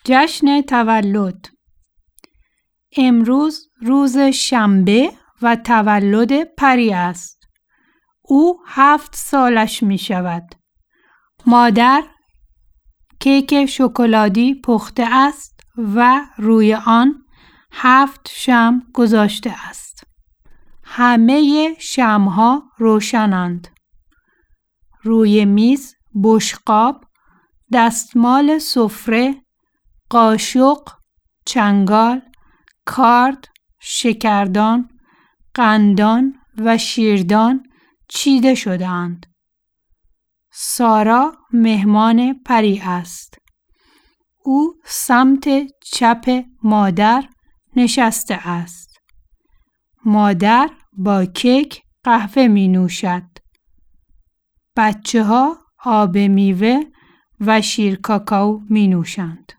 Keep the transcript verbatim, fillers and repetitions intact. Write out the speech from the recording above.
جشن تولد. امروز روز شنبه و تولد پری است. او هفت سالش می شود. مادر کیک شکلادی پخته است و روی آن هفت شمع گذاشته است. همه شمع‌ها روشنند. روی میز بشقاب، دستمال سفره، قاشق، چنگال، کارد، شکردان، قندان و شیردان چیده شده‌اند. سارا مهمان پری است. او سمت چپ مادر نشسته است. مادر با کیک قهوه می نوشد. بچه ها آب میوه و شیر کاکائو می نوشند.